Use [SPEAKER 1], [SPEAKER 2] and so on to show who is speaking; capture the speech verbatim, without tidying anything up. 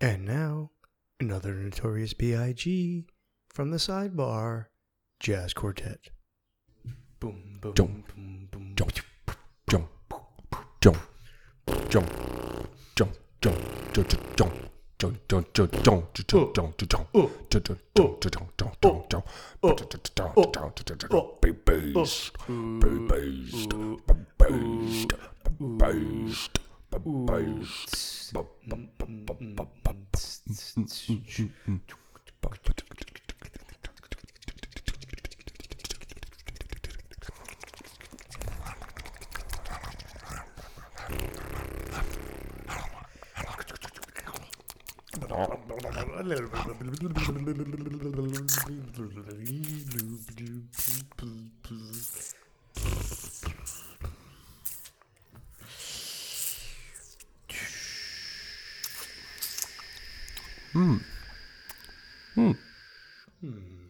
[SPEAKER 1] And now, another Notorious B I G from the sidebar, Jazz Quartet. Boom, boom,
[SPEAKER 2] Jump,
[SPEAKER 1] boom, boom.
[SPEAKER 2] jump, jump, jump, jump, jump, jump, jump, jump, jump, jump, jump, jump, jump, jump, jump, jump, jump, jump, jump, big bass, big bass, bass, bass, Hmm. Hmm.
[SPEAKER 1] Hmm.